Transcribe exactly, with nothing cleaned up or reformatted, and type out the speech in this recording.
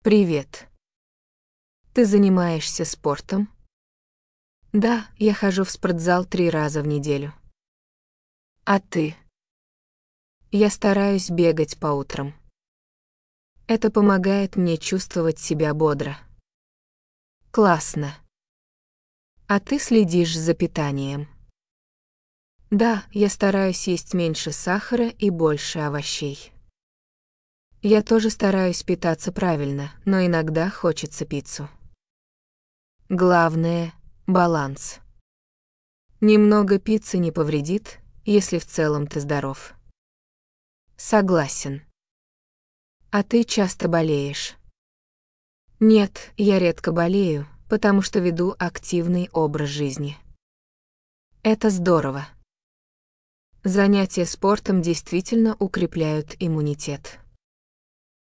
Привет. Ты занимаешься спортом? Да, я хожу в спортзал три раза в неделю. А ты? Я стараюсь бегать по утрам. Это помогает мне чувствовать себя бодро. Классно. А ты следишь за питанием? Да, я стараюсь есть меньше сахара и больше овощей. Я тоже стараюсь питаться правильно, но иногда хочется пиццу. Главное — баланс. Немного пиццы не повредит, если в целом ты здоров. Согласен. А ты часто болеешь? Нет, я редко болею, потому что веду активный образ жизни. Это здорово. Занятия спортом действительно укрепляют иммунитет.